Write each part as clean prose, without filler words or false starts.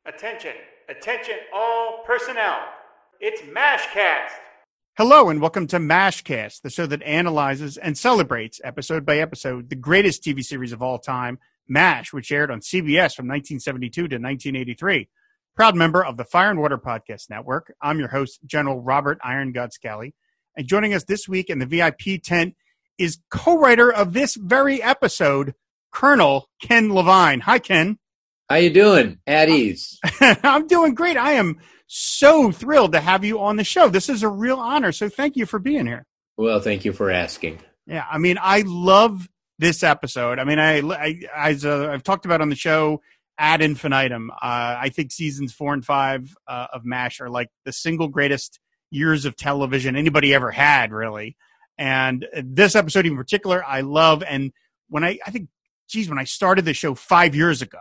Attention, attention all personnel. It's MASHcast. Hello and welcome to MASHcast, the show that analyzes and celebrates episode by episode the greatest TV series of all time, MASH, which aired on CBS from 1972 to 1983. Proud member of the Fire and Water Podcast Network, I'm your host, General Robert Iron God Scally. And joining us this week in the VIP tent is co-writer of this very episode, Colonel Ken Levine. Hi, Ken. How you doing? At ease. I'm doing great. I am so thrilled to have you on the show. This is a real honor, so thank you for being here. Well, thank you for asking. Yeah, I mean, I love this episode. I mean, I've talked about on the show ad infinitum. I think seasons 4 and 5 of MASH are like the single greatest years of television anybody ever had, really. And this episode in particular, I love. And when I started the show 5 years ago,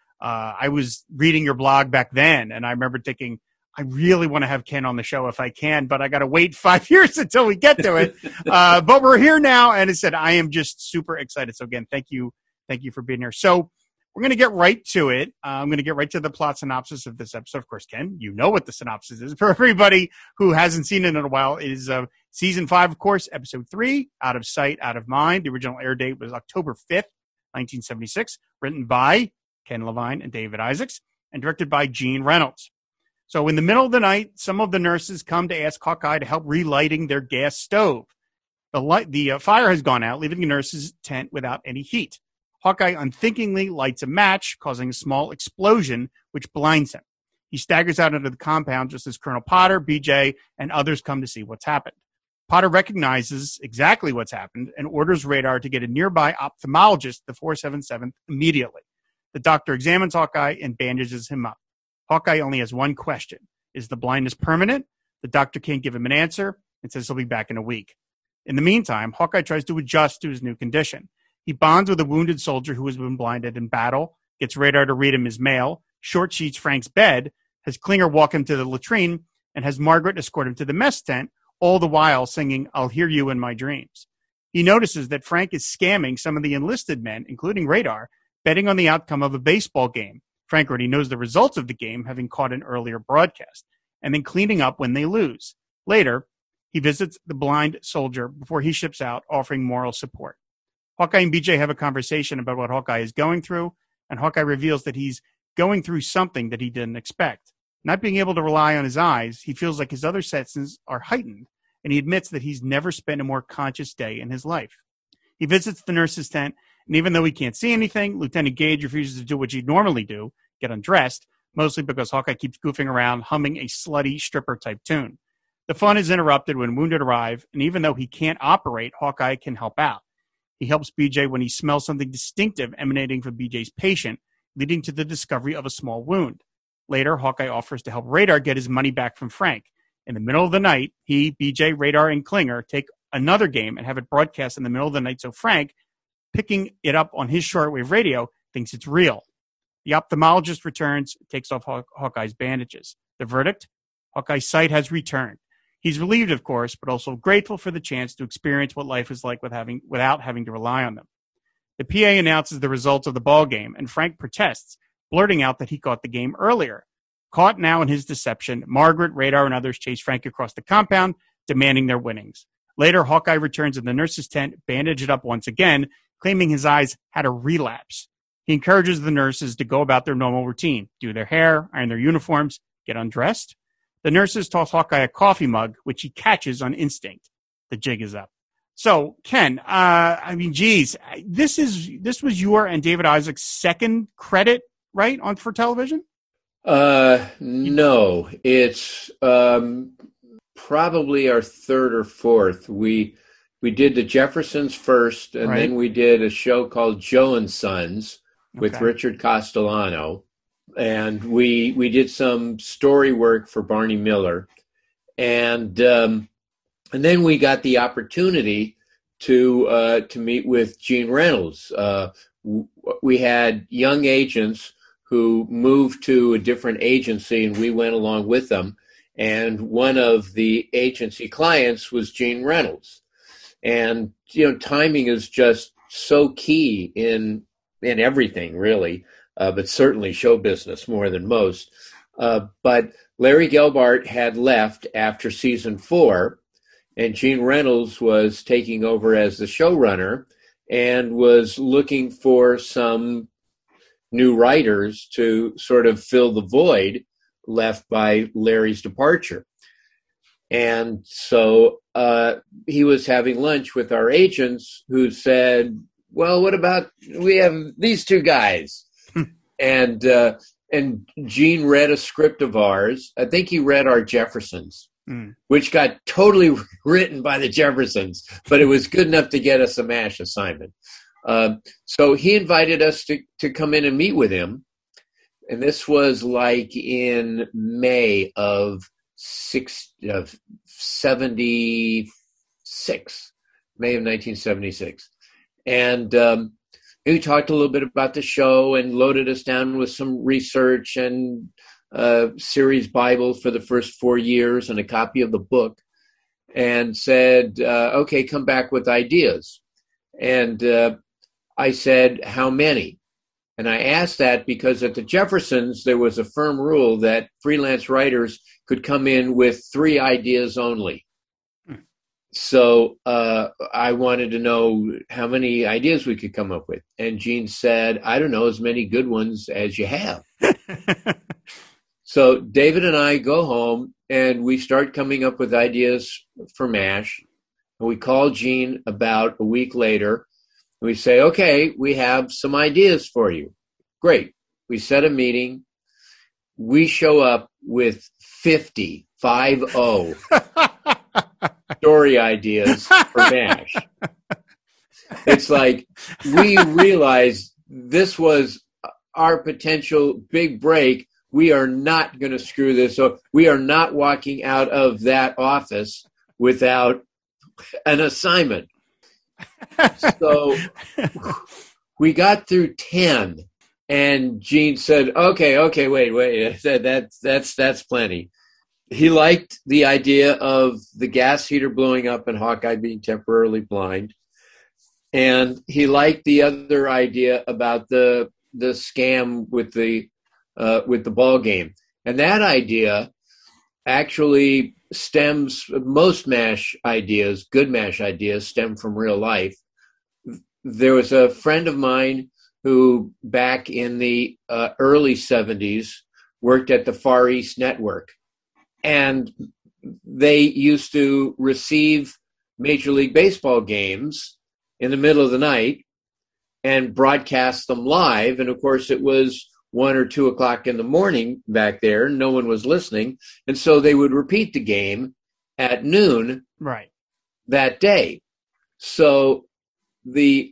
I was reading your blog back then, and I remember thinking, I really want to have Ken on the show if I can, but I got to wait 5 years until we get to it. But we're here now, and I said, I am just super excited. So again, thank you for being here. So we're going to get right to it. I'm going to get right to the plot synopsis of this episode. Of course, Ken, you know what the synopsis is. For everybody who hasn't seen it in a while, it is season 5, of course, episode 3, Out of Sight, Out of Mind. The original air date was October 5th, 1976, written by Ken Levine and David Isaacs, and directed by Gene Reynolds. So in the middle of the night, some of the nurses come to ask Hawkeye to help relighting their gas stove. The fire has gone out, leaving the nurses' tent without any heat. Hawkeye unthinkingly lights a match, causing a small explosion, which blinds him. He staggers out into the compound just as Colonel Potter, BJ, and others come to see what's happened. Potter recognizes exactly what's happened and orders Radar to get a nearby ophthalmologist, the 477th, immediately. The doctor examines Hawkeye and bandages him up. Hawkeye only has one question. Is the blindness permanent? The doctor can't give him an answer and says he'll be back in a week. In the meantime, Hawkeye tries to adjust to his new condition. He bonds with a wounded soldier who has been blinded in battle, gets Radar to read him his mail, short sheets Frank's bed, has Klinger walk him to the latrine, and has Margaret escort him to the mess tent, all the while singing, "I'll hear you in my dreams." He notices that Frank is scamming some of the enlisted men, including Radar, betting on the outcome of a baseball game. Frank already knows the results of the game, having caught an earlier broadcast, and then cleaning up when they lose. Later, he visits the blind soldier before he ships out, offering moral support. Hawkeye and BJ have a conversation about what Hawkeye is going through, and Hawkeye reveals that he's going through something that he didn't expect. Not being able to rely on his eyes, he feels like his other senses are heightened, and he admits that he's never spent a more conscious day in his life. He visits the nurse's tent, and even though he can't see anything, Lieutenant Gage refuses to do what he'd normally do, get undressed, mostly because Hawkeye keeps goofing around, humming a slutty stripper-type tune. The fun is interrupted when wounded arrive, and even though he can't operate, Hawkeye can help out. He helps BJ when he smells something distinctive emanating from BJ's patient, leading to the discovery of a small wound. Later, Hawkeye offers to help Radar get his money back from Frank. In the middle of the night, he, BJ, Radar, and Klinger take another game and have it broadcast in the middle of the night so Frank, picking it up on his shortwave radio, thinks it's real. The ophthalmologist returns, takes off Hawkeye's bandages. The verdict? Hawkeye's sight has returned. He's relieved, of course, but also grateful for the chance to experience what life is like without having to rely on them. The PA announces the results of the ball game, and Frank protests, blurting out that he caught the game earlier. Caught now in his deception, Margaret, Radar, and others chase Frank across the compound, demanding their winnings. Later, Hawkeye returns in the nurse's tent, bandaged up once again, claiming his eyes had a relapse. He encourages the nurses to go about their normal routine, do their hair, iron their uniforms, get undressed. The nurses toss Hawkeye a coffee mug, which he catches on instinct. The jig is up. So, Ken, this was your and David Isaac's second credit, right, for television? No, it's probably our third or fourth. We did the Jeffersons first, and then we did a show called Joe and Sons with Richard Castellano. And we did some story work for Barney Miller. And then we got the opportunity to meet with Gene Reynolds. We had young agents who moved to a different agency, and we went along with them. And one of the agency clients was Gene Reynolds. And, timing is just so key in everything, really. but certainly show business more than most. But Larry Gelbart had left after season 4, and Gene Reynolds was taking over as the showrunner and was looking for some new writers to sort of fill the void left by Larry's departure. And so he was having lunch with our agents who said, well, what about, we have these two guys. And Gene read a script of ours. I think he read our Jeffersons, which got totally written by the Jeffersons, but it was good enough to get us a MASH assignment. So he invited us to come in and meet with him. And this was like in May of 76, May of 1976. And he talked a little bit about the show and loaded us down with some research and series Bible for the first 4 years and a copy of the book, and said, okay, come back with ideas. And I said, how many? And I asked that because at the Jeffersons, there was a firm rule that freelance writers could come in with 3 ideas only. So I wanted to know how many ideas we could come up with. And Gene said, I don't know, as many good ones as you have. So David and I go home and we start coming up with ideas for MASH. And we call Gene about a week later. And we say, okay, we have some ideas for you. Great. We set a meeting. We show up with 50 story ideas for MASH. It's like we realized this was our potential big break. We are not going to screw this up. We are not walking out of that office without an assignment. So we got through 10, and Gene said, okay, wait. That's plenty. He liked the idea of the gas heater blowing up and Hawkeye being temporarily blind. And he liked the other idea about the scam with the ball game. And that idea actually stems, most MASH ideas, good MASH ideas, stem from real life. There was a friend of mine who back in the early 70s worked at the Far East Network. And they used to receive Major League Baseball games in the middle of the night and broadcast them live. And of course, it was 1 or 2 o'clock in the morning back there. No one was listening. And so they would repeat the game at noon that day. So the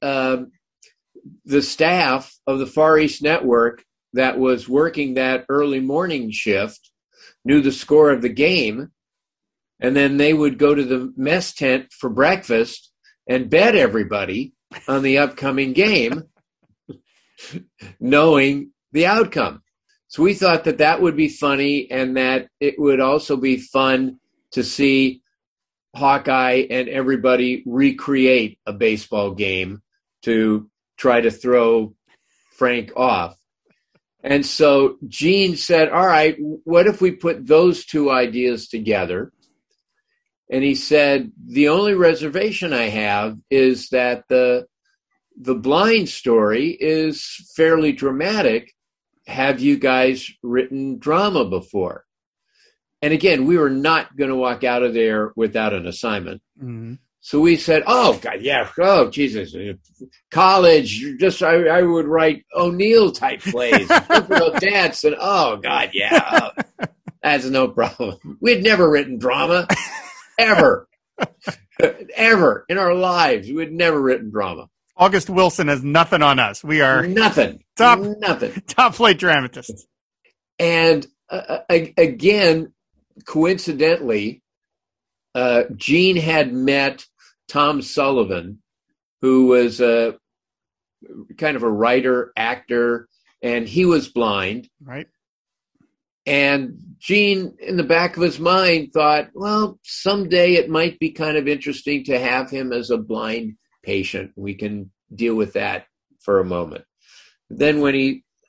staff of the Far East Network that was working that early morning shift knew the score of the game, and then they would go to the mess tent for breakfast and bet everybody on the upcoming game, knowing the outcome. So we thought that would be funny, and that it would also be fun to see Hawkeye and everybody recreate a baseball game to try to throw Frank off. And so Gene said, all right, what if we put those 2 ideas together? And he said, the only reservation I have is that the blind story is fairly dramatic. Have you guys written drama before? And again, we were not going to walk out of there without an assignment. Mm-hmm. So we said, oh, God, yeah. Oh, Jesus. College, I would write O'Neill type plays. Dance, and oh, God, yeah. Oh, that's no problem. We'd never written drama, ever. Ever in our lives. We'd never written drama. August Wilson has nothing on us. We are nothing. Top flight dramatists. And again, coincidentally, Gene had met Tom Sullivan, who was a kind of a writer, actor, and he was blind. Right. And Gene, in the back of his mind, thought, well, someday it might be kind of interesting to have him as a blind patient. We can deal with that for a moment. Then when he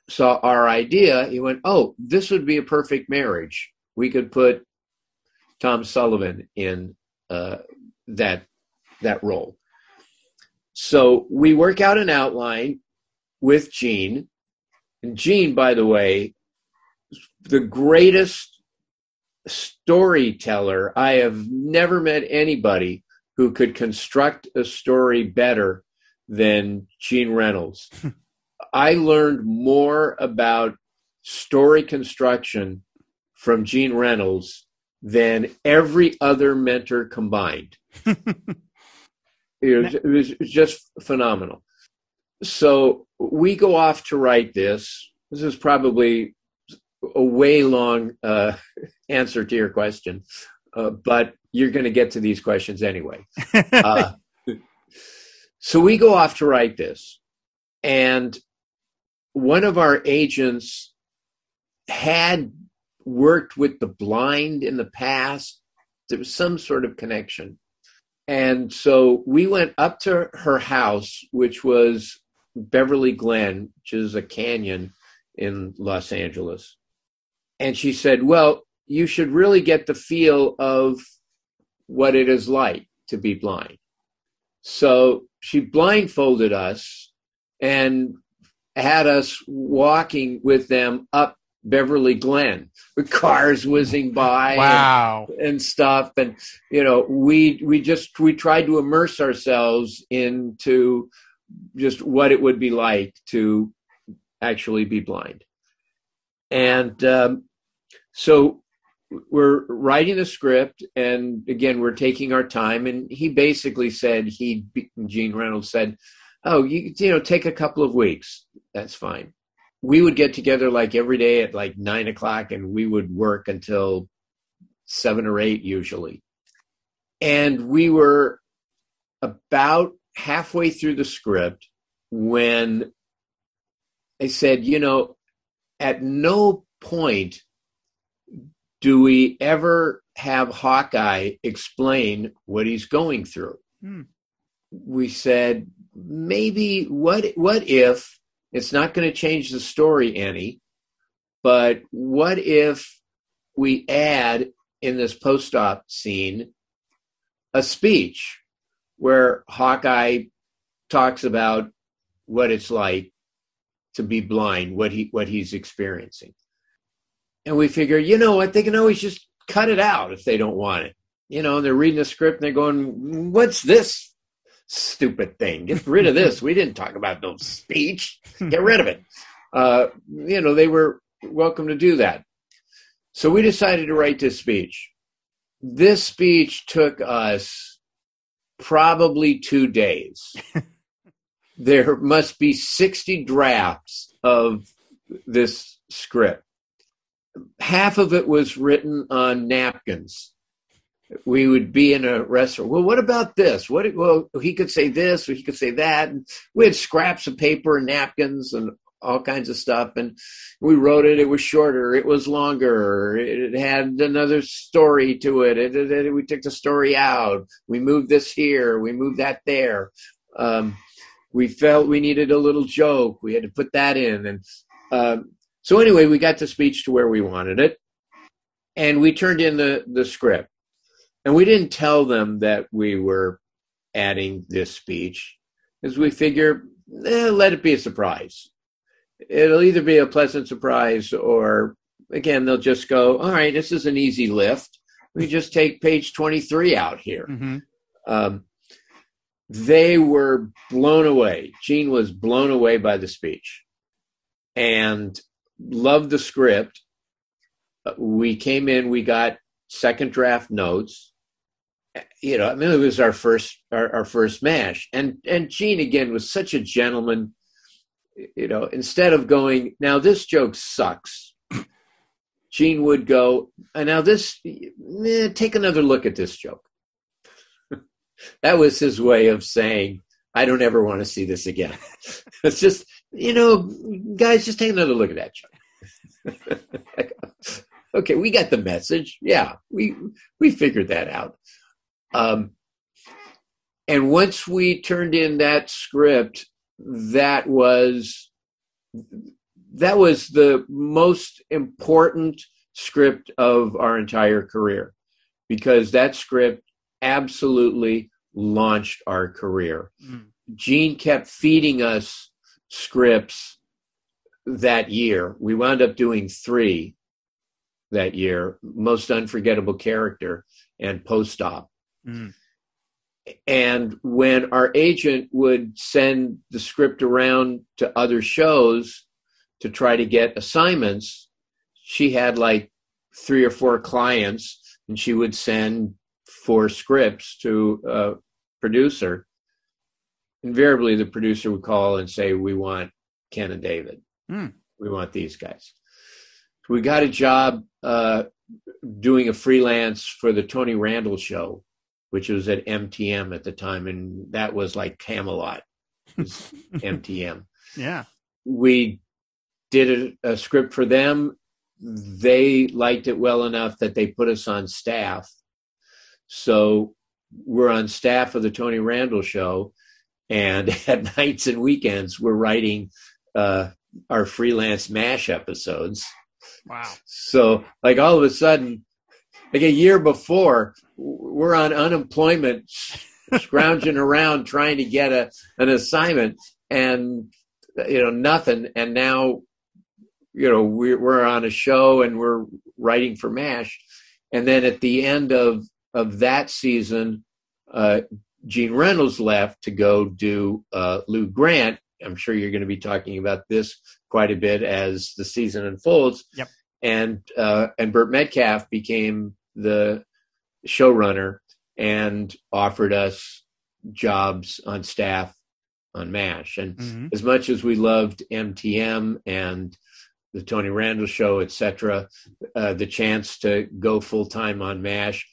saw our idea, he went, "Oh, this would be a perfect marriage. We could put Tom Sullivan in that role." So we work out an outline with Gene. And Gene, by the way, the greatest storyteller. I have never met anybody who could construct a story better than Gene Reynolds. I learned more about story construction from Gene Reynolds than every other mentor combined. It was just phenomenal. So we go off to write this. This is probably a way long answer to your question, but you're going to get to these questions anyway. So we go off to write this. And one of our agents had worked with the blind in the past. There was some sort of connection. And so we went up to her house, which was Beverly Glen, which is a canyon in Los Angeles. And she said, "Well, you should really get the feel of what it is like to be blind." So she blindfolded us and had us walking with them up Beverly Glen with cars whizzing by. Wow. and stuff. And, we tried to immerse ourselves into just what it would be like to actually be blind. And so we're writing the script, and again, we're taking our time. And he basically said, Gene Reynolds said, "Oh, you take a couple of weeks. That's fine." We would get together like every day at like 9 o'clock, and we would work until 7 or 8 usually. And we were about halfway through the script when I said, at no point do we ever have Hawkeye explain what he's going through. We said, maybe what if it's not going to change the story any, but what if we add in this post-op scene a speech where Hawkeye talks about what it's like to be blind, what he's experiencing. And we figure, what, they can always just cut it out if they don't want it. They're reading the script and they're going, "What's this stupid thing? Get rid of this. We didn't talk about no speech. Get rid of it." They were welcome to do that. So we decided to write this speech. This speech took us probably 2 days. There must be 60 drafts of this script. Half of it was written on napkins. We would be in a restaurant. "Well, what about this? Well, he could say this, or he could say that." And we had scraps of paper and napkins and all kinds of stuff. And we wrote it. It was shorter. It was longer. It had another story to it. We took the story out. We moved this here. We moved that there. We felt we needed a little joke. We had to put that in. And so anyway, we got the speech to where we wanted it. And we turned in the script. And we didn't tell them that we were adding this speech, because we figure, let it be a surprise. It'll either be a pleasant surprise, or, again, they'll just go, "All right, this is an easy lift. We just take page 23 out here." Mm-hmm. They were blown away. Gene was blown away by the speech and loved the script. We came in, we got second draft notes. It was our first MASH. And Gene, again, was such a gentleman. Instead of going, "Now this joke sucks," Gene would go, "Now this, take another look at this joke." That was his way of saying, "I don't ever want to see this again." It's just, guys, just take another look at that joke. Okay, we got the message. Yeah, we figured that out. And once we turned in that script, that was that was the most important script of our entire career, because that script absolutely launched our career. Gene kept feeding us scripts that year. We wound up doing 3 that year: Most Unforgettable Character and Post-Op. And when our agent would send the script around to other shows to try to get assignments, she had like 3 or 4 clients, and she would send 4 scripts to a producer. Invariably, the producer would call and say, "We want Ken and David. We want these guys." We got a job doing a freelance for the Tony Randall Show, which was at MTM at the time, and that was like Camelot. MTM. Yeah. We did a script for them. They liked it well enough that they put us on staff. So we're on staff of the Tony Randall Show, and at nights and weekends, we're writing our freelance MASH episodes. Wow. So like all of a sudden, like a year before, we're on unemployment, scrounging around trying to get an assignment, and nothing. And now, we're on a show and we're writing for MASH. And then at the end of that season, Gene Reynolds left to go do Lou Grant. I'm sure you're going to be talking about this quite a bit as the season unfolds. Yep. And Burt Metcalf became the showrunner and offered us jobs on staff on MASH. And as much as we loved MTM and the Tony Randall Show, etc., the chance to go full time on MASH,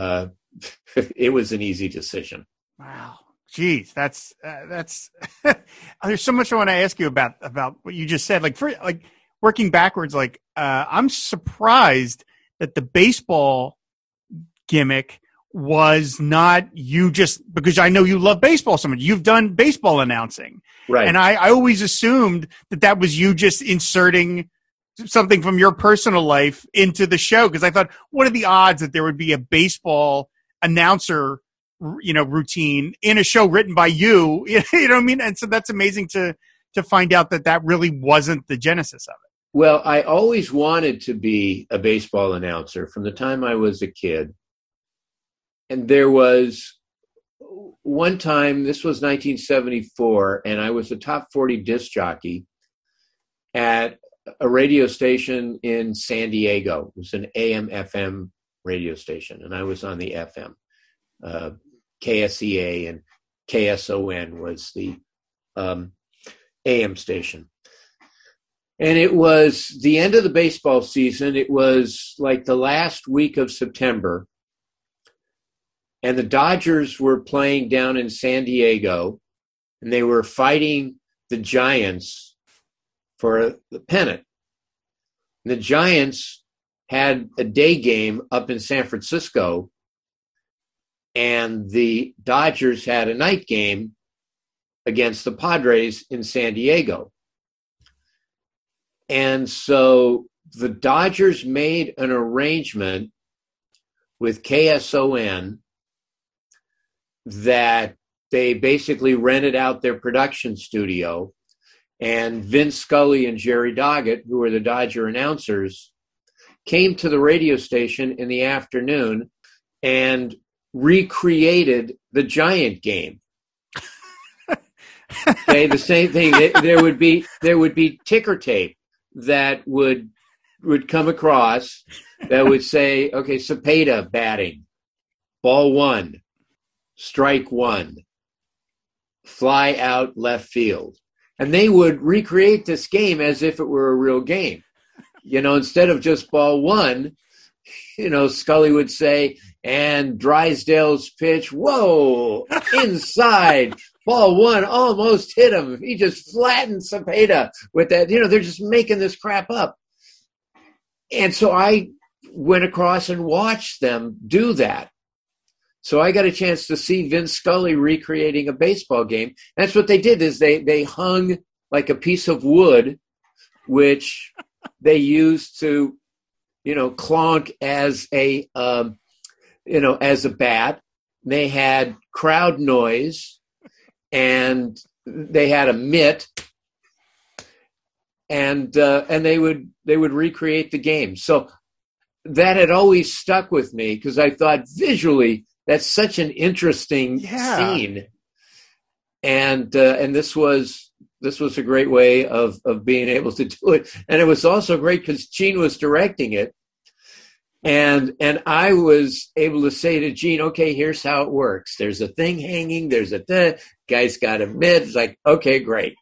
it was an easy decision. Wow. Geez, that's there's so much I want to ask you about what you just said. Like working backwards, I'm surprised that the baseball gimmick was not you, just because I know you love baseball so much. You've done baseball announcing. Right. And I always assumed that was you just inserting something from your personal life into the show, because I thought, what are the odds that there would be a baseball announcer routine in a show written by you? You know what I mean? And so that's amazing to find out that really wasn't the genesis of it. Well, I always wanted to be a baseball announcer from the time I was a kid. And there was one time, this was 1974, and I was a top 40 disc jockey at a radio station in San Diego. It was an AM/FM radio station, and I was on the FM. KSEA and KSON was the AM station. And it was the end of the baseball season. It was like the last week of September. And the Dodgers were playing down in San Diego, and they were fighting the Giants for the pennant. And the Giants had a day game up in San Francisco, and the Dodgers had a night game against the Padres in San Diego. And so the Dodgers made an arrangement with KSON that they basically rented out their production studio, and Vin Scully and Jerry Doggett, who were the Dodger announcers, came to the radio station in the afternoon and recreated the Giant game. Okay, the same thing. There would be ticker tape that would come across that would say, okay, Cepeda batting, ball 1, strike 1, fly out left field. And they would recreate this game as if it were a real game. Instead of just ball 1, Scully would say, and Drysdale's pitch, whoa, inside. Ball 1 almost hit him. He just flattened Cepeda with that. They're just making this crap up. And so I went across and watched them do that. So I got a chance to see Vince Scully recreating a baseball game. That's what they did, is they hung like a piece of wood which they used to, clonk as a, as a bat. They had crowd noise, and they had a mitt, and they would recreate the game. So that had always stuck with me because I thought visually that's such an interesting scene, and this was a great way of being able to do it, and it was also great because Gene was directing it. And I was able to say to Gene, okay, here's how it works. There's a thing hanging. There's a thing. Guy's got a mitt. It's like, okay, great.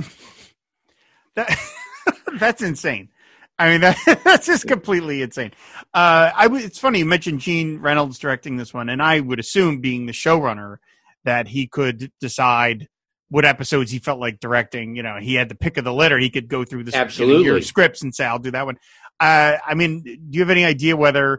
That's insane. I mean, that's just completely insane. It's funny you mentioned Gene Reynolds directing this one, and I would assume, being the showrunner, that he could decide what episodes he felt like directing. He had the pick of the litter. He could go through the year of scripts and say, I'll do that one. I mean, do you have any idea whether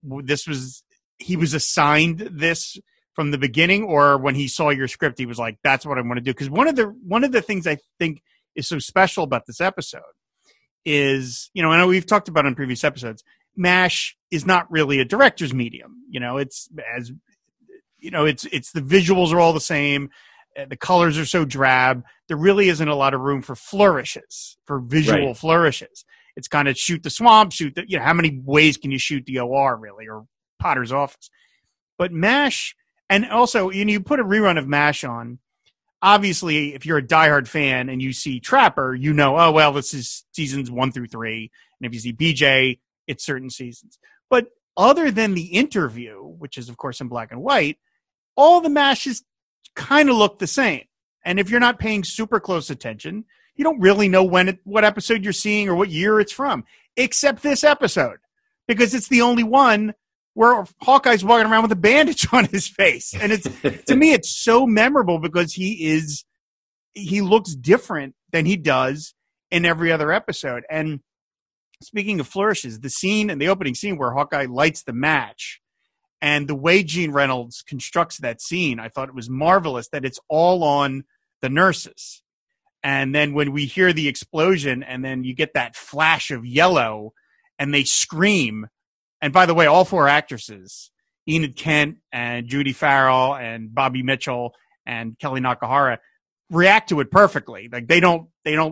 he was assigned this from the beginning, or when he saw your script, he was like, that's what I want to do? Because one of the things I think is so special about this episode is, I know we've talked about on previous episodes, MASH is not really a director's medium. It's the visuals are all the same. The colors are so drab. There really isn't a lot of room for flourishes, for visual flourishes. It's kind of shoot the swamp, how many ways can you shoot the OR really, or Potter's office? But MASH, and also, you put a rerun of MASH on, obviously, if you're a diehard fan and you see Trapper, oh, well, this is seasons 1 through 3. And if you see BJ, it's certain seasons. But other than the interview, which is, of course, in black and white, all the MASHs kind of look the same. And if you're not paying super close attention, you don't really know what episode you're seeing or what year it's from, except this episode, because it's the only one where Hawkeye's walking around with a bandage on his face. And to me, it's so memorable because he looks different than he does in every other episode. And speaking of flourishes, the opening scene where Hawkeye lights the match, and the way Gene Reynolds constructs that scene, I thought it was marvelous that it's all on the nurses. And then when we hear the explosion, and then you get that flash of yellow, and they scream. And by the way, all 4 actresses, Enid Kent and Judy Farrell and Bobby Mitchell and Kelly Nakahara, react to it perfectly. Like they don't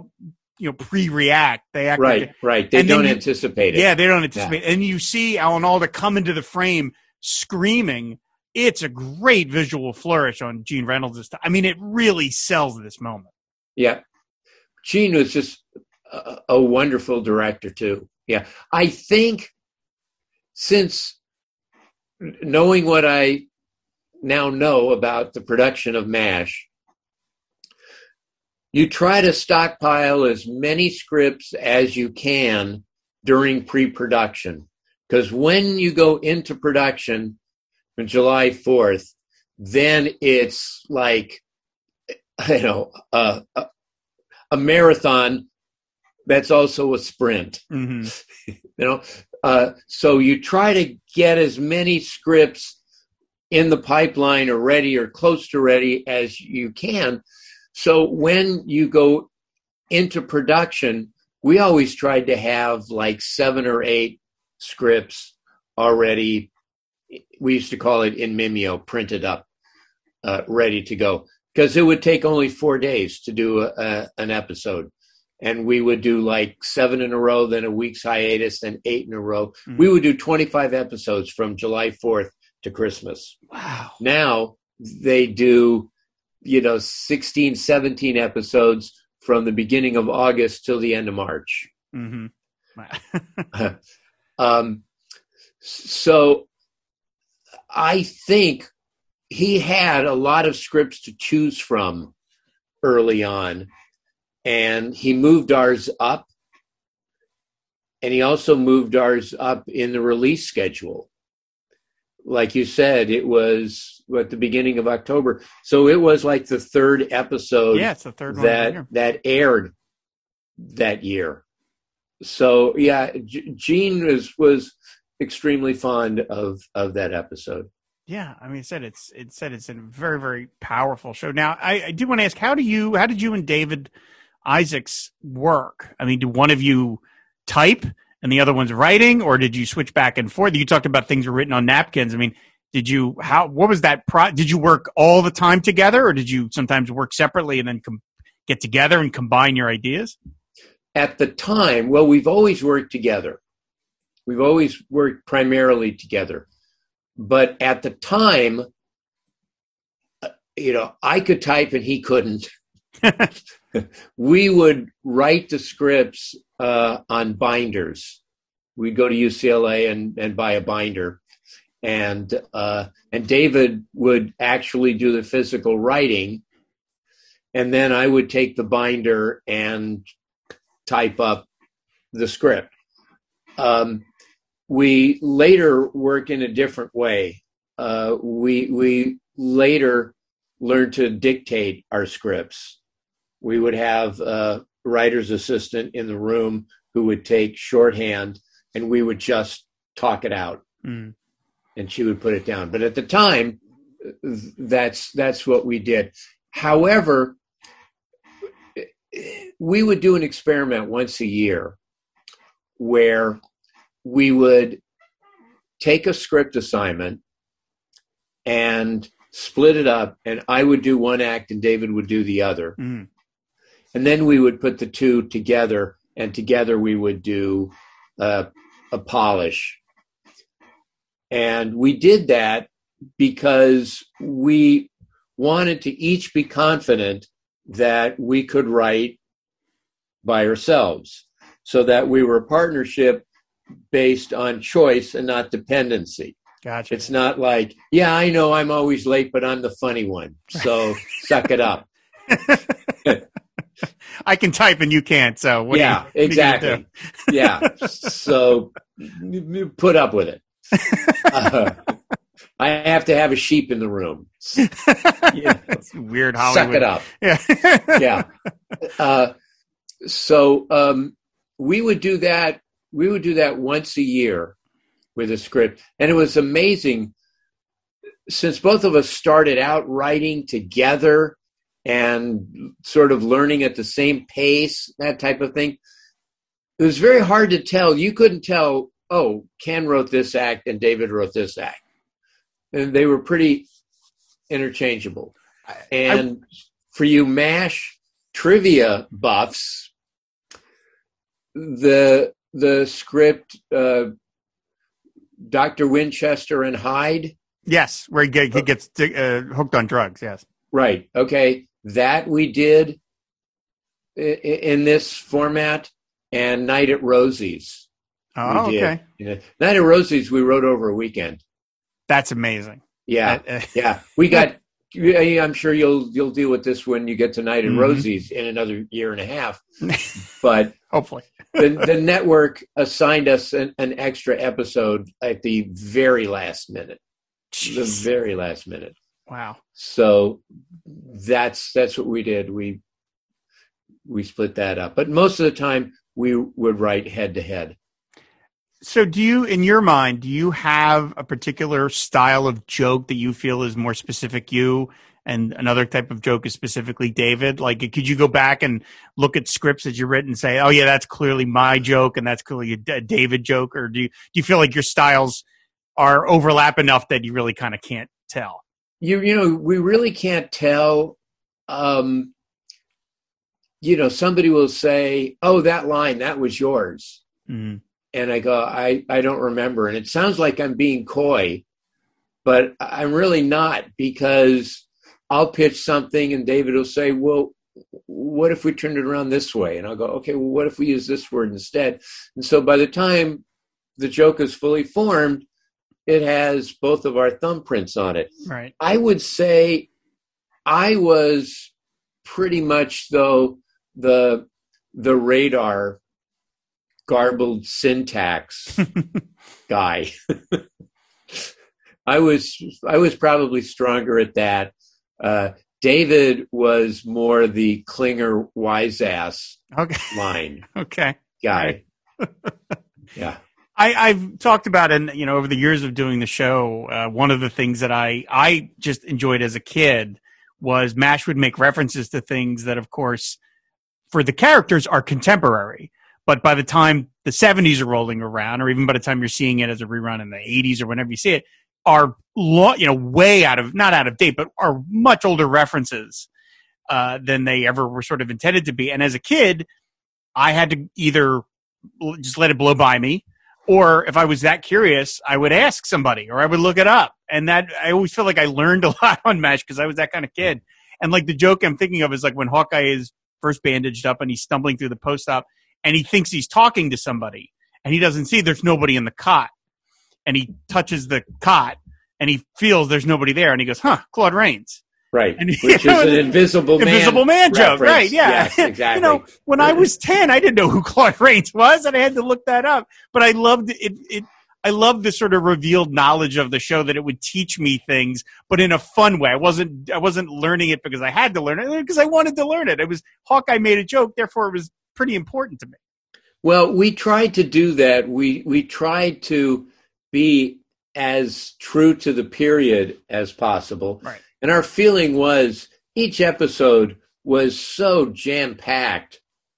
pre-react. They act right. They don't anticipate it. Yeah, they don't anticipate it. And you see Alan Alda come into the frame screaming. It's a great visual flourish on Gene Reynolds' time. I mean, it really sells this moment. Yeah. Gene was just a wonderful director too. Yeah. I think since knowing what I now know about the production of MASH, you try to stockpile as many scripts as you can during pre-production. Because when you go into production on July 4th, then it's like, a marathon that's also a sprint. Mm-hmm. So you try to get as many scripts in the pipeline or ready or close to ready as you can. So when you go into production, we always tried to have like 7 or 8 scripts already. We used to call it in Mimeo, printed up, ready to go. Because it would take only 4 days to do an episode. And we would do like 7 in a row, then a week's hiatus, then 8 in a row. Mm-hmm. We would do 25 episodes from July 4th to Christmas. Wow. Now they do, 16, 17 episodes from the beginning of August till the end of March. Mm-hmm. So I think he had a lot of scripts to choose from early on, and he moved ours up, and he also moved ours up in the release schedule. Like you said, it was at the beginning of October, so it was like the 3rd episode. Yeah, it's the 3rd one that aired that year. So yeah, Gene was extremely fond of that episode. Yeah, I mean, it's a very, very powerful show. Now, I do want to ask, how did you and David Isaac's work? I mean, do one of you type and the other one's writing, or did you switch back and forth? You talked about things were written on napkins. I mean, what was that? Did you work all the time together, or did you sometimes work separately and then get together and combine your ideas? At the time, well, we've always worked together. We've always worked primarily together. But at the time, I could type and he couldn't. We would write the scripts on binders. We'd go to UCLA and buy a binder. And David would actually do the physical writing. And then I would take the binder and type up the script. We later worked in a different way. We later learned to dictate our scripts. We would have a writer's assistant in the room who would take shorthand, and we would just talk it out, and she would put it down. But at the time, that's what we did. However, we would do an experiment once a year where we would take a script assignment and split it up, and I would do one act and David would do the other. And then we would put the two together, and together we would do a polish. And we did that because we wanted to each be confident that we could write by ourselves, so that we were a partnership based on choice and not dependency. Gotcha. It's not like, yeah, I know I'm always late, but I'm the funny one, so suck it up. I can type and you can't, so what exactly. Yeah, so put up with it. I have to have a sheep in the room. That's weird Hollywood. Suck it up. Yeah. So we would do that. We would do that once a year with a script, and it was amazing. Since both of us started out writing together and sort of learning at the same pace, that type of thing, it was very hard to tell. You couldn't tell, oh, Ken wrote this act and David wrote this act. And they were pretty interchangeable. And for you MASH trivia buffs, the script, Dr. Winchester and Hyde. Yes, where he gets hooked on drugs, yes. Right, okay. That we did in this format, and Night at Rosie's. Oh, okay. Night at Rosie's we wrote over a weekend. That's amazing. Yeah, yeah. We got. I'm sure you'll deal with this when you get to Night at Rosie's in another year and a half. But hopefully, the network assigned us an extra episode at the very last minute. Jeez. The very last minute. Wow. So that's what we did. We split that up, but most of the time we would write head to head. So in your mind, do you have a particular style of joke that you feel is more specific you, and another type of joke is specifically David? Like, could you go back and look at scripts that you've written and say, oh yeah, that's clearly my joke and that's clearly a David joke? Or do you feel like your styles are overlap enough that you really kind of can't tell? We really can't tell. Somebody will say, oh, that line, that was yours. Mm-hmm. And I go, I don't remember. And it sounds like I'm being coy, but I'm really not, because I'll pitch something and David will say, well, what if we turned it around this way? And I'll go, okay, well, what if we use this word instead? And so by the time the joke is fully formed, it has both of our thumbprints on it. Right. I would say I was pretty much, though, the radar garbled syntax guy. I was probably stronger at that. David was more the Klinger wise ass line guy. Yeah. I've talked about, and over the years of doing the show, one of the things that I just enjoyed as a kid was MASH would make references to things that, of course, for the characters are contemporary. But by the time the 70s are rolling around, or even by the time you're seeing it as a rerun in the 80s or whenever you see it, are way not out of date, but are much older references than they ever were sort of intended to be. And as a kid, I had to either just let it blow by me, or if I was that curious, I would ask somebody or I would look it up. And that I always feel like I learned a lot on MASH because I was that kind of kid. And like the joke I'm thinking of is like when Hawkeye is first bandaged up and he's stumbling through the post-op and he thinks he's talking to somebody and he doesn't see there's nobody in the cot. And he touches the cot and he feels there's nobody there and he goes, Claude Rains. Right, and, which is an Invisible Man joke, right? Yeah, yes, exactly. When I was 10, I didn't know who Claude Rains was, and I had to look that up. But I loved it. I loved the sort of revealed knowledge of the show that it would teach me things, but in a fun way. I wasn't learning it because I had to learn it, because I wanted to learn it. It was Hawkeye made a joke, therefore it was pretty important to me. Well, we tried to do that. We tried to be as true to the period as possible. Right. And our feeling was each episode was so jam-packed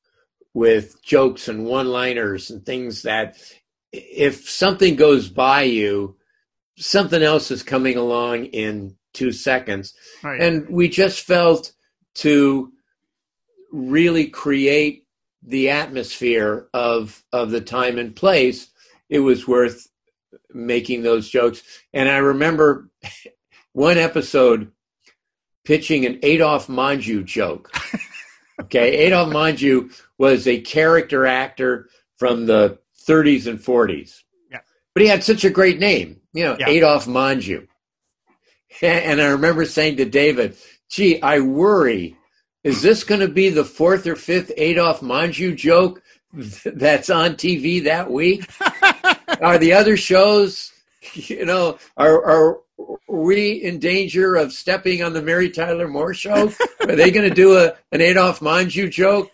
with jokes and one-liners and things that if something goes by you, something else is coming along in 2 seconds. Right. And we just felt to really create the atmosphere of the time and place, it was worth making those jokes. And I remember one episode pitching an Adolphe Menjou joke. Okay, Adolphe Menjou was a character actor from the 30s and 40s. Yeah. But he had such a great name, Adolphe Menjou. And I remember saying to David, gee, I worry, is this going to be the 4th or 5th Adolphe Menjou joke that's on TV that week? Are the other shows, are we in danger of stepping on the Mary Tyler Moore Show? Are they going to do an Adolphe Menjou joke?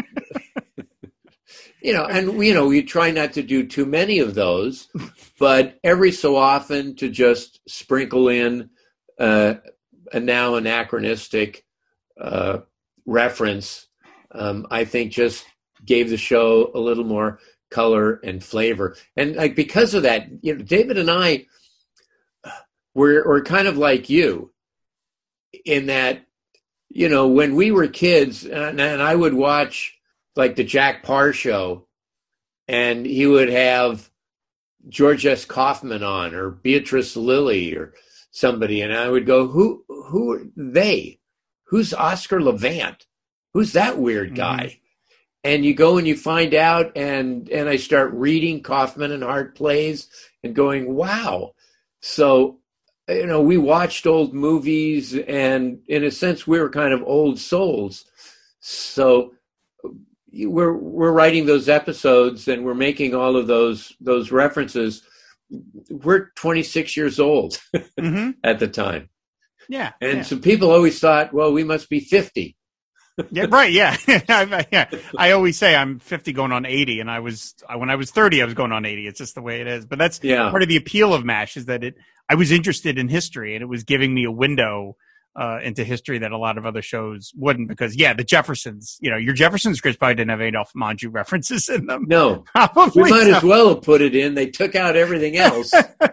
We try not to do too many of those, but every so often to just sprinkle in a now anachronistic reference, I think just gave the show a little more color and flavor. And like because of that, David and I were kind of like you in that, when we were kids and I would watch like the Jack Paar show and he would have George S. Kaufman on or Beatrice Lilly or somebody. And I would go, who are they? Who's Oscar Levant? Who's that weird guy? Mm-hmm. And you go and you find out, and I start reading Kaufman and Hart Plays and going, wow. So, we watched old movies, and in a sense, we were kind of old souls. So we're writing those episodes, and we're making all of those references. We're 26 years old mm-hmm. at the time. Yeah. And so people always thought, well, we must be 50. Yeah, right. Yeah. I always say I'm 50 going on 80, and when I was 30, I was going on 80. It's just the way it is. But that's part of the appeal of MASH is that I was interested in history, and it was giving me a window into history that a lot of other shows wouldn't. Because the Jeffersons, your Jeffersons, Chris, probably didn't have Adolphe Menjou references in them. No, probably we might as well have put it in. They took out everything else.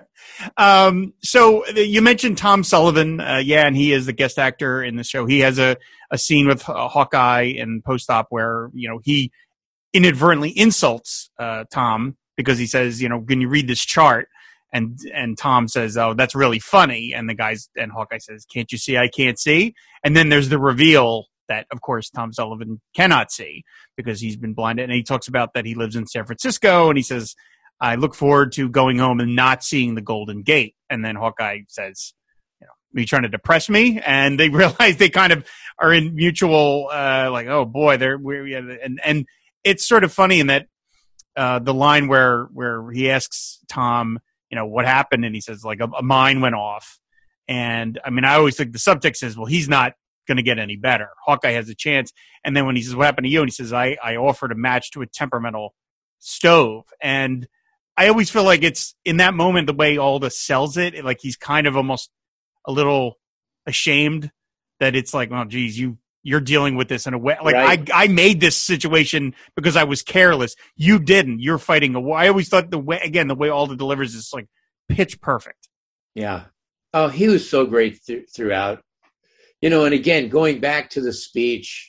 So you mentioned Tom Sullivan, and he is the guest actor in the show. He has a scene with Hawkeye in post-op where he inadvertently insults Tom because he says, can you read this chart? And Tom says, oh, that's really funny. And Hawkeye says, can't you see I can't see? And then there's the reveal that, of course, Tom Sullivan cannot see because he's been blinded. And he talks about that he lives in San Francisco, and he says, I look forward to going home and not seeing the Golden Gate. And then Hawkeye says, are you trying to depress me? And they realize they kind of are in mutual, like, oh boy, and it's sort of funny in that the line where he asks Tom, what happened? And he says, like, a mine went off. And I mean, I always think the subtext says, well, he's not going to get any better. Hawkeye has a chance. And then when he says, what happened to you? And he says, I offered a match to a temperamental stove. And I always feel like it's in that moment, the way Alda sells it, like he's kind of almost a little ashamed that it's like, well, geez, you you're dealing with this in a way. Like I made this situation because I was careless. You didn't. You're fighting a war. I always thought the way Alden delivers is like pitch perfect. Yeah. Oh, he was so great throughout. And again, going back to the speech,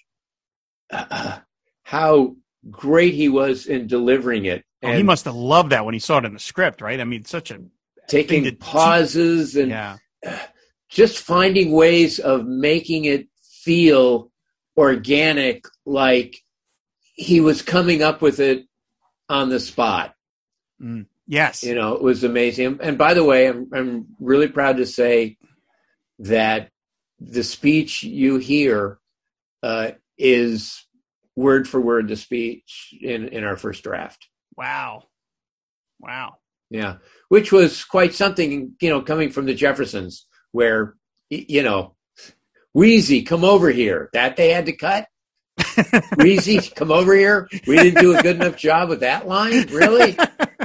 how great he was in delivering it. And he must have loved that when he saw it in the script, right? I mean, such a taking pauses and just finding ways of making it feel organic, like he was coming up with it on the spot. Yes. It was amazing. And by the way, I'm really proud to say that the speech you hear is word for word the speech in our first draft. Wow. Yeah. Which was quite something, coming from the Jeffersons, where, Wheezy, come over here. That they had to cut? Wheezy, come over here. We didn't do a good enough job with that line? Really?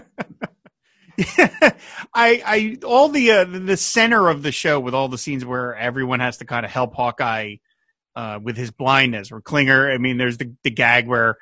All the center of the show with all the scenes where everyone has to kind of help Hawkeye with his blindness, or Klinger. I mean, there's the gag where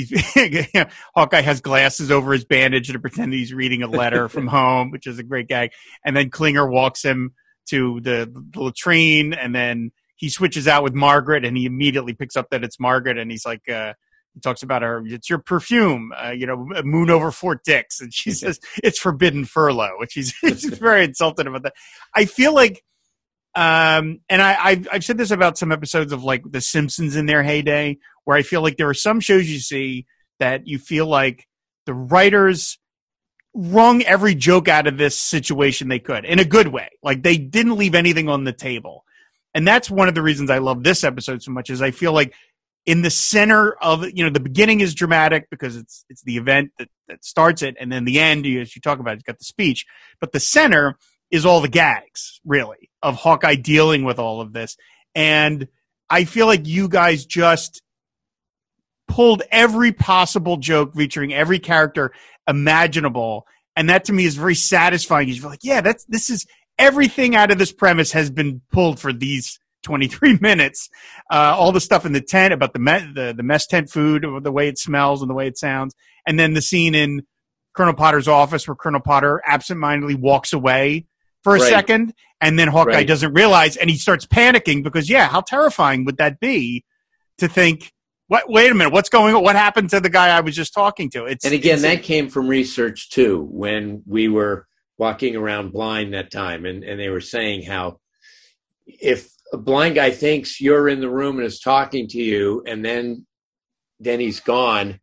Hawkeye has glasses over his bandage to pretend he's reading a letter from home, which is a great gag. And then Klinger walks him to the latrine, and then he switches out with Margaret, and he immediately picks up that it's Margaret, and he's like, he talks about her, it's your perfume, moon over Fort Dix. And she says, it's forbidden furlough, which she's very insulted about that. I feel like, and I've said this about some episodes of like The Simpsons in their heyday, where I feel like there are some shows you see that you feel like the writers wrung every joke out of this situation they could, in a good way. Like they didn't leave anything on the table. And that's one of the reasons I love this episode so much, is I feel like in the center of, the beginning is dramatic because it's the event that starts it. And then the end, as you talk about, it's got the speech. But the center is all the gags, really, of Hawkeye dealing with all of this. And I feel like you guys just pulled every possible joke featuring every character imaginable. And that to me is very satisfying. You're like, yeah, this is everything out of this premise has been pulled for these 23 minutes. All the stuff in the tent about the mess tent food, the way it smells and the way it sounds. And then the scene in Colonel Potter's office where Colonel Potter absentmindedly walks away for a second, and then Hawkeye doesn't realize, and he starts panicking because, how terrifying would that be to think, wait a minute, what's going on? What happened to the guy I was just talking to? That came from research too, when we were walking around blind that time, and they were saying how if a blind guy thinks you're in the room and is talking to you, and then he's gone,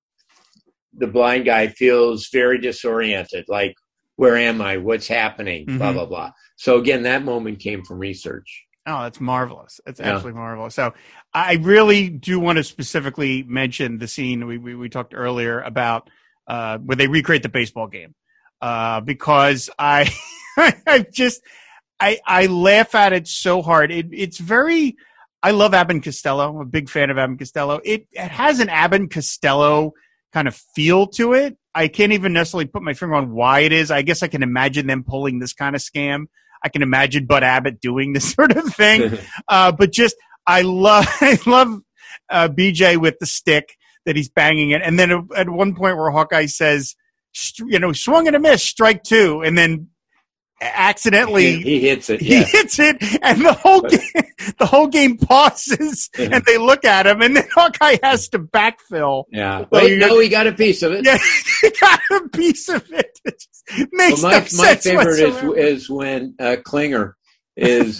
the blind guy feels very disoriented, like, where am I? What's happening? Blah, blah, blah. So again, that moment came from research. Oh, that's marvelous. It's absolutely marvelous. So I really do want to specifically mention the scene we talked earlier about where they recreate the baseball game. Because I laugh at it so hard. It's very, I love Abbott and Costello. I'm a big fan of Abbott and Costello. It has an Abbott and Costello kind of feel to it. I can't even necessarily put my finger on why it is. I guess I can imagine them pulling this kind of scam. I can imagine Bud Abbott doing this sort of thing. But just, I love BJ with the stick that he's banging it. And then at one point where Hawkeye says, swung and a miss, strike two. And then accidentally he hits it. He hits it, and the whole game pauses, and they look at him, and then Hawkeye has to backfill. Yeah. Well, he got a piece of it. Yeah, he got a piece of it. It just makes no sense. My favorite is when Klinger is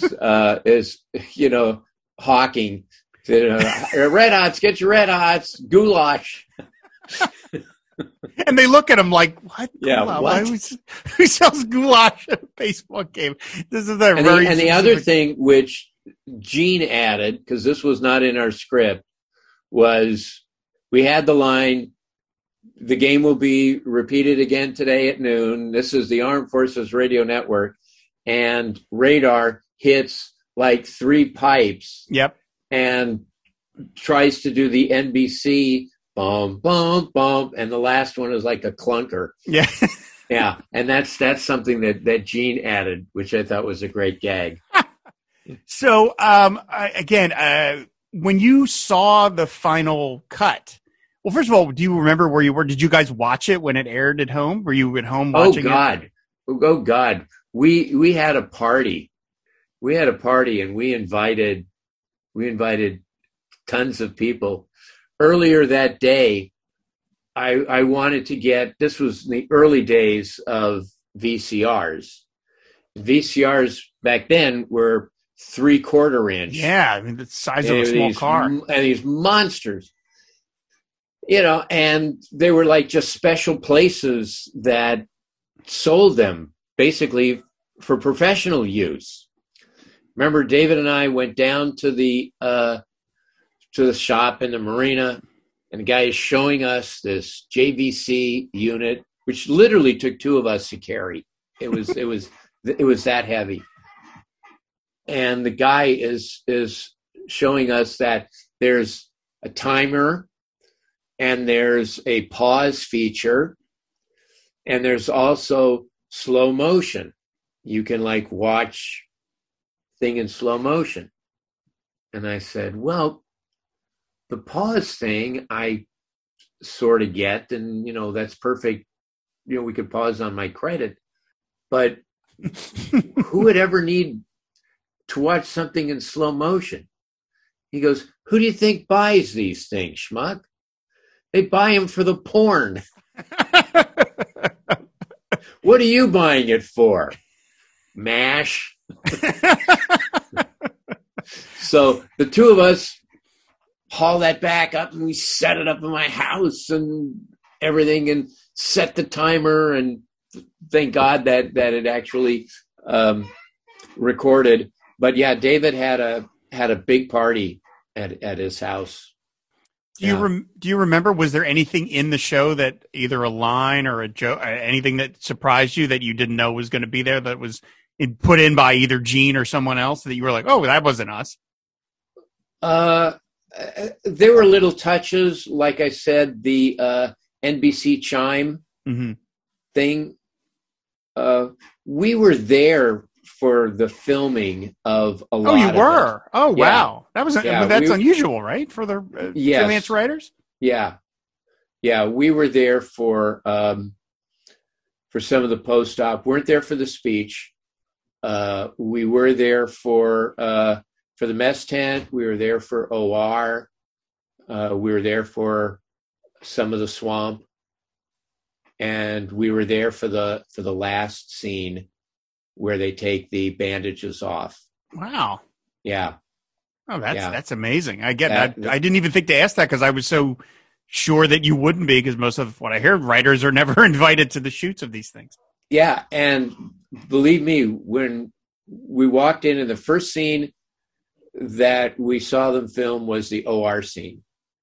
hawking. Red Hots, get your Red Hots, goulash. And they look at him like, what? Yeah, what? Who sells goulash at a baseball game? This is the other thing which Gene added, because this was not in our script, was we had the line, the game will be repeated again today at noon. This is the Armed Forces Radio Network. And Radar hits like 3 pipes. Yep. And tries to do the NBC bum, bum, bum, and the last one is like a clunker. Yeah. Yeah, and that's something that Gene added, which I thought was a great gag. So, when you saw the final cut, well, first of all, do you remember where you were? Did you guys watch it when it aired at home? Were you at home watching it? Oh God. We had a party. We had a party and we invited tons of people. Earlier that day, I wanted to get, this was the early days of VCRs. VCRs back then were 3/4 inch. Yeah, I mean the size of a small car. And these monsters. And they were like just special places that sold them basically for professional use. Remember, David and I went down to the shop in the marina, and the guy is showing us this JVC unit, which literally took two of us to carry. It was that heavy. And the guy is showing us that there's a timer, and there's a pause feature, and there's also slow motion. You can like watch thing in slow motion. And I said, well, the pause thing I sort of get, and that's perfect. We could pause on my credit, but who would ever need to watch something in slow motion? He goes, who do you think buys these things, schmuck? They buy them for the porn. What are you buying it for? MASH. So the two of us haul that back up, and we set it up in my house and everything, and set the timer, and thank God that it actually recorded. But yeah, David had a big party at his house. Do you remember, was there anything in the show that either a line or a joke, anything that surprised you that you didn't know was going to be there, that was put in by either Gene or someone else that you were like, oh, that wasn't us? There were little touches. Like I said, the NBC chime thing. We were there for the filming of a lot. Oh, you were? Of it. Oh, wow. That was that's unusual, right? For the freelance writers? Yeah. Yeah, we were there for some of the post-op. Weren't there for the speech. We were there for the mess tent. We were there for OR. We were there for some of the swamp. And we were there for the last scene where they take the bandages off. Wow. Yeah. Oh, that's amazing. I get that. I didn't even think to ask that because I was so sure that you wouldn't be, because most of what I hear, writers are never invited to the shoots of these things. Yeah. And believe me, when we walked in, and the first scene that we saw them film was the OR scene.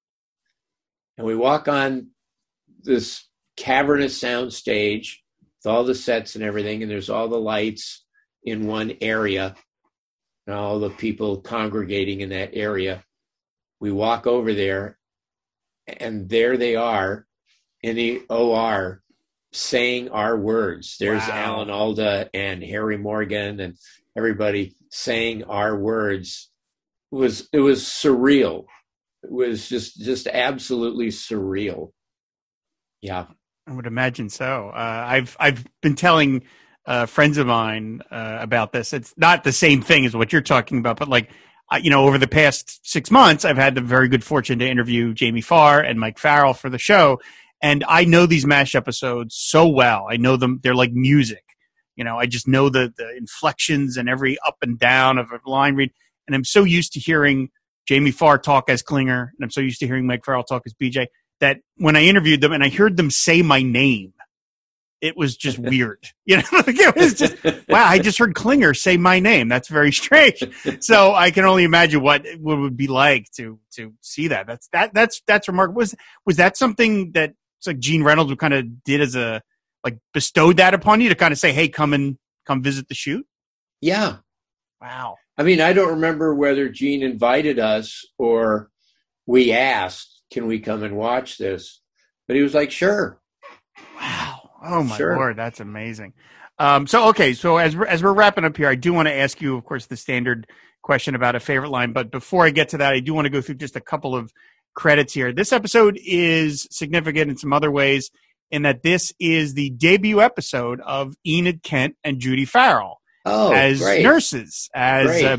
And we walk on this cavernous sound stage with all the sets and everything, and there's all the lights in one area and all the people congregating in that area. We walk over there, and there they are in the OR saying our words. There's Alan Alda and Harry Morgan and everybody saying our words. It was surreal. It was just absolutely surreal. Yeah. I would imagine so. I've been telling friends of mine about this. It's not the same thing as what you're talking about, but over the past 6 months, I've had the very good fortune to interview Jamie Farr and Mike Farrell for the show, and I know these MASH episodes so well. I know them; they're like music. I just know the inflections and every up and down of a line read, and I'm so used to hearing Jamie Farr talk as Klinger, and I'm so used to hearing Mike Farrell talk as BJ, that when I interviewed them and I heard them say my name, it was just weird. It was just, wow, I just heard Klinger say my name. That's very strange. So I can only imagine what it would be like to see that. That's remarkable. Was that something that it's like Gene Reynolds kind of did as a, like, bestowed that upon you to kind of say, hey, come visit the shoot? Yeah. Wow. I mean, I don't remember whether Gene invited us or we asked, can we come and watch this? But he was like, sure. Wow. Oh, my Lord. That's amazing. So as we're wrapping up here, I do want to ask you, of course, the standard question about a favorite line. But before I get to that, I do want to go through just a couple of credits here. This episode is significant in some other ways in that this is the debut episode of Enid Kent and Judy Farrell as nurses, as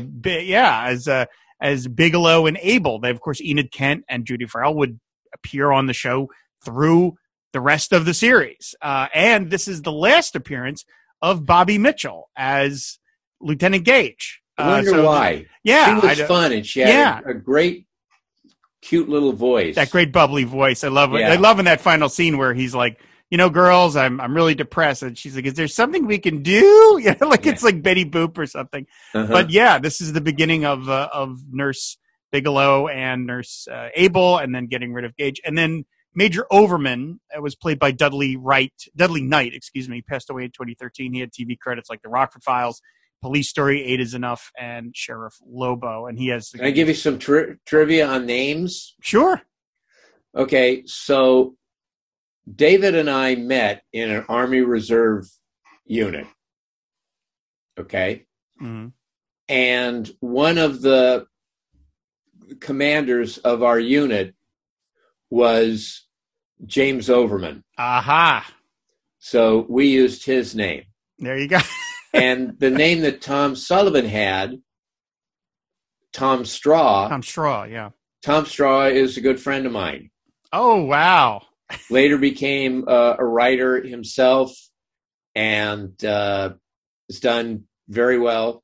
Bigelow and Abel. They, of course, Enid Kent and Judy Farrell would appear on the show through the rest of the series. And this is the last appearance of Bobby Mitchell as Lieutenant Gage. I wonder why. Yeah. She was fun, and she had a great, cute little voice. That great bubbly voice. I love it. I love in that final scene where he's like, girls, I'm really depressed. And she's like, is there something we can do? It's like Betty Boop or something. Uh-huh. But this is the beginning of Nurse Bigelow and Nurse Abel, and then getting rid of Gage. And then Major Overman was played by Dudley Knight, passed away in 2013. He had TV credits like The Rockford Files, Police Story, 8 is Enough, and Sheriff Lobo. And he has. Can I give you some trivia on names? Sure. Okay, so David and I met in an Army Reserve unit. Okay? Mm-hmm. And one of the commanders of our unit was James Overman. Aha. So we used his name. There you go. And the name that Tom Sullivan had, Tom Straw. Tom Straw, yeah. Tom Straw is a good friend of mine. Oh, wow. Later became a writer himself and has done very well.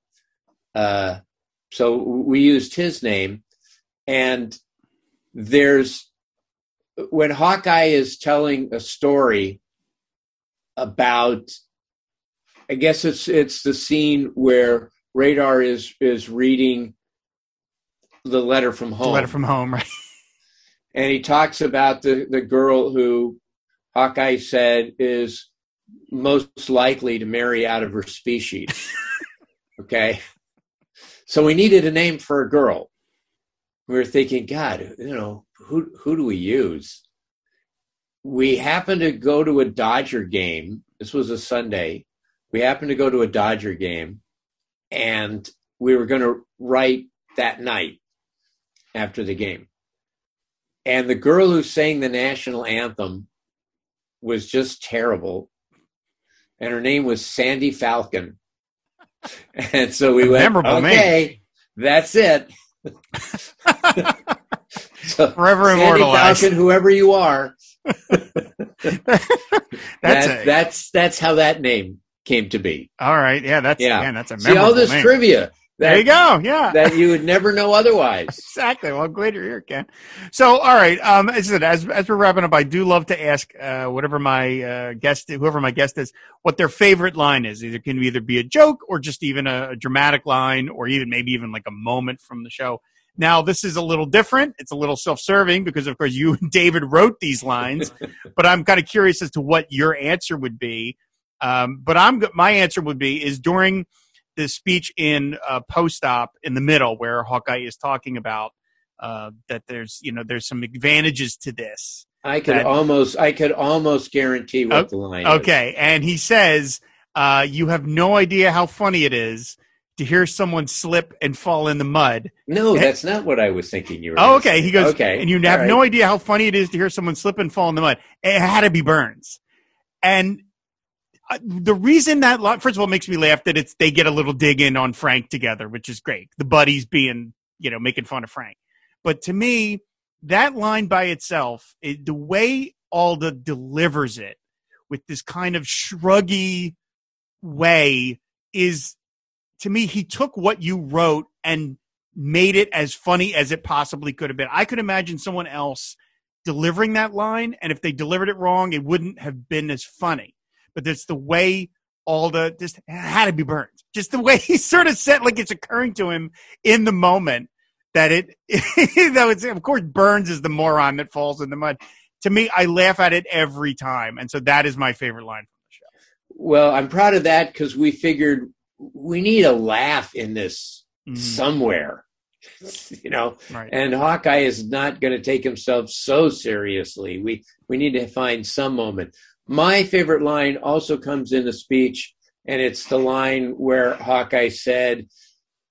So we used his name. And when Hawkeye is telling a story about, I guess it's the scene where Radar is reading the letter from home. The letter from home, right. And he talks about the girl who Hawkeye said is most likely to marry out of her species. Okay. So we needed a name for a girl. We were thinking, God, who do we use? We happened to go to a Dodger game. This was a Sunday. We happened to go to a Dodger game, and we were going to write that night after the game. And the girl who sang the national anthem was just terrible. And her name was Sandy Falcon. And so we went, okay, that's it. So, forever immortalized. Sandy Falcon, whoever you are. that's how that name came to be. All right. Yeah, that's a memorable See all this name. trivia. There you go. Yeah. That you would never know otherwise. Exactly. Well, I'm glad you're here, Ken. So, all right. As I said, as we're wrapping up, I do love to ask whoever my guest is, what their favorite line is. It can either be a joke or just even a dramatic line, or maybe even like a moment from the show. Now, this is a little different. It's a little self-serving because, of course, you and David wrote these lines. But I'm kind of curious as to what your answer would be. My answer would be is during the speech in post-op in the middle where Hawkeye is talking about that there's some advantages to this. I could almost guarantee what the line is. Okay, and he says, "You have no idea how funny it is to hear someone slip and fall in the mud." No, that's not what I was thinking you were. Oh, okay. He goes, okay, and you have no idea how funny it is to hear someone slip and fall in the mud. It had to be Burns, and the reason that first of all, it makes me laugh that they get a little dig in on Frank together, which is great. The buddies being, making fun of Frank. But to me, that line by itself, the way Alda delivers it with this kind of shruggy way is, to me, he took what you wrote and made it as funny as it possibly could have been. I could imagine someone else delivering that line, and if they delivered it wrong, it wouldn't have been as funny. But it's the way Alda just had to be Burns. Just the way he sort of said, like it's occurring to him in the moment that of course, Burns is the moron that falls in the mud. To me, I laugh at it every time. And so that is my favorite line from the show. Well, I'm proud of that because we figured we need a laugh in this somewhere, Right. And Hawkeye is not going to take himself so seriously. We need to find some moment. My favorite line also comes in the speech, and it's the line where Hawkeye said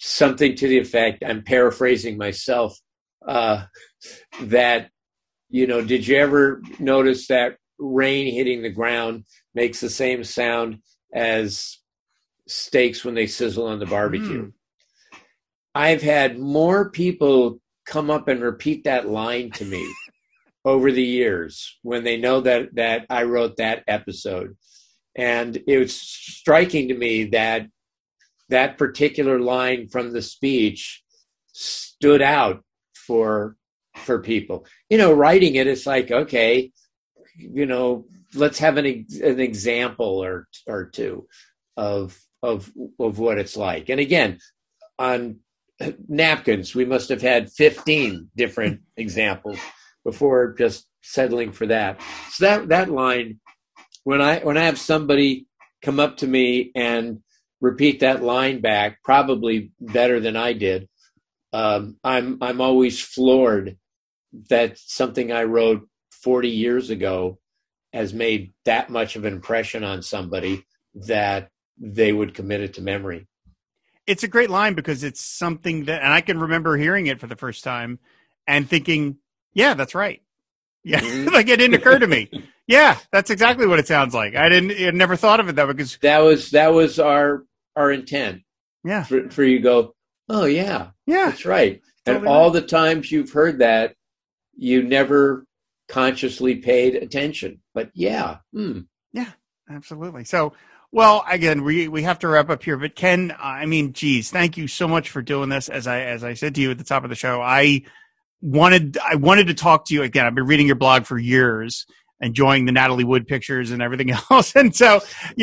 something to the effect, I'm paraphrasing myself, that, did you ever notice that rain hitting the ground makes the same sound as steaks when they sizzle on the barbecue? I've had more people come up and repeat that line to me over the years when they know that I wrote that episode. And it was striking to me that that particular line from the speech stood out for people. Writing it, it's like, okay, let's have an example or two of what it's like. And again, on napkins, we must have had 15 different examples before just settling for that. So that line, when I have somebody come up to me and repeat that line back, probably better than I did, I'm always floored that something I wrote 40 years ago has made that much of an impression on somebody that they would commit it to memory. It's a great line because it's something that, and I can remember hearing it for the first time and thinking, yeah, that's right. Yeah. Like it didn't occur to me. Yeah, that's exactly what it sounds like. I never thought of it though, because that was our intent. Yeah. For you to go, oh yeah, that's right. Totally. And all the times you've heard that, you never consciously paid attention. But yeah. Yeah, absolutely. So, well, again, we have to wrap up here, but Ken, geez, thank you so much for doing this. As I said to you at the top of the show, I wanted to talk to you again. I've been reading your blog for years, enjoying the Natalie Wood pictures and everything else. And so,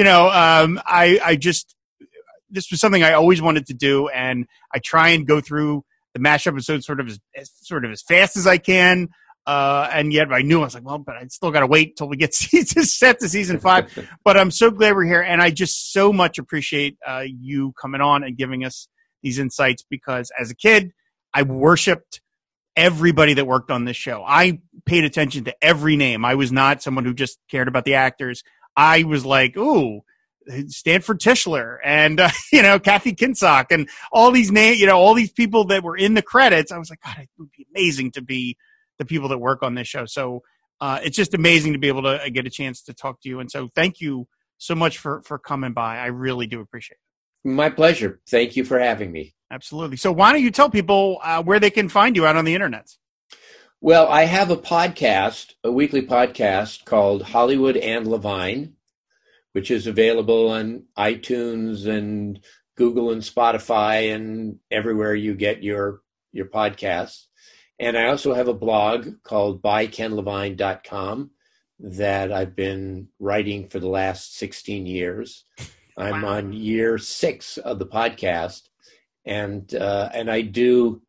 this was something I always wanted to do. And I try and go through the MASH episodes sort of as fast as I can. And yet I knew, I was like, well, but I still got to wait till we get set to season 5. But I'm so glad we're here. And I just so much appreciate you coming on and giving us these insights, because as a kid, I worshiped everybody that worked on this show. I paid attention to every name. I was not someone who just cared about the actors. I was like, ooh, Stanford Tischler and, Kathy Kinsock and all these names, all these people that were in the credits. I was like, God, it would be amazing to be the people that work on this show. So it's just amazing to be able to get a chance to talk to you. And so thank you so much for coming by. I really do appreciate it. My pleasure. Thank you for having me. Absolutely. So why don't you tell people where they can find you out on the internet? Well, I have a podcast, a weekly podcast called Hollywood and Levine, which is available on iTunes and Google and Spotify and everywhere you get your podcasts. And I also have a blog called bykenlevine.com that I've been writing for the last 16 years. I'm on year 6 of the podcast. And I do,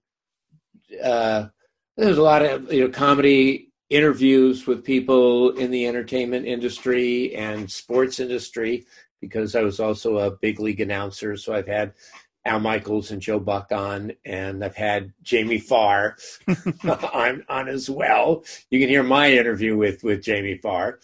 there's a lot of, comedy interviews with people in the entertainment industry and sports industry, because I was also a big league announcer. So I've had Al Michaels and Joe Buck on, and I've had Jamie Farr on as well. You can hear my interview with Jamie Farr.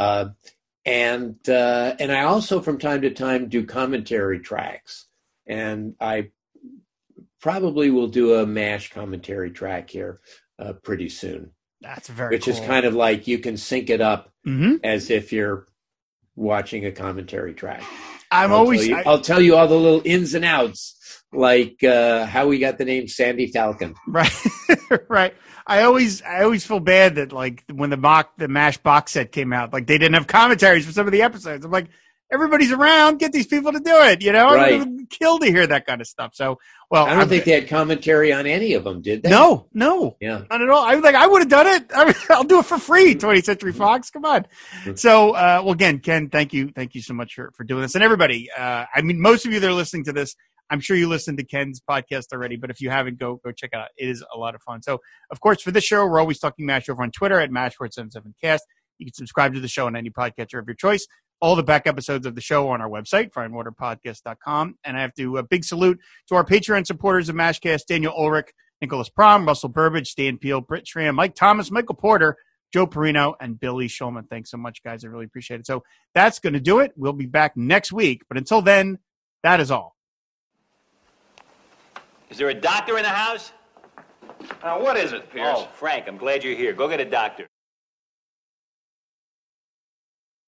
And I also from time to time do commentary tracks, and I probably will do a MASH commentary track here pretty soon. That's very Which cool. is kind of like you can sync it up as if you're watching a commentary track. I'll tell you all the little ins and outs, like how we got the name Sandy Falcon. Right, right. I always feel bad that like when the MASH box set came out, like they didn't have commentaries for some of the episodes. I'm like, everybody's around, get these people to do it. Right. I would kill to hear that kind of stuff. So, well, I don't think they had commentary on any of them, did they? No, yeah, not at all. I was like, I would have done it. I'll do it for free. 20th Century Fox, come on. So, well, again, Ken, thank you so much for doing this. And everybody, most of you that are listening to this, I'm sure you listened to Ken's podcast already, but if you haven't, go check it out. It is a lot of fun. So, of course, for this show, we're always talking MASH over on Twitter at MASH477cast. You can subscribe to the show on any podcatcher of your choice. All the back episodes of the show are on our website, fireandwaterpodcast.com. And I have to a big salute to our Patreon supporters of MASHcast: Daniel Ulrich, Nicholas Prom, Russell Burbage, Stan Peel, Britt Schramm, Mike Thomas, Michael Porter, Joe Perino, and Billy Shulman. Thanks so much, guys. I really appreciate it. So that's going to do it. We'll be back next week. But until then, that is all. Is there a doctor in the house? What is it, Pierce? Oh, Frank, I'm glad you're here. Go get a doctor.